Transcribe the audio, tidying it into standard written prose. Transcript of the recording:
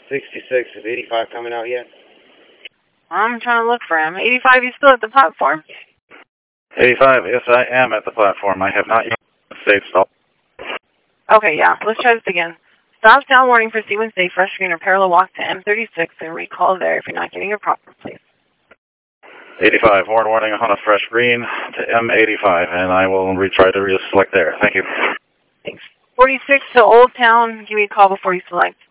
66, is 85 coming out yet? I'm trying to look for him. 85, he's still at the platform? 85, yes, I am at the platform. I have not yet safe stop. Okay, yeah, let's try this again. Stop down warning for Sequence A, fresh green or parallel walk to M36 and recall there if you're not getting your proper place. 85, horn warning on a fresh green to M85, and I will try to select there. Thank you. Thanks. 46 to Old Town, give me a call before you select.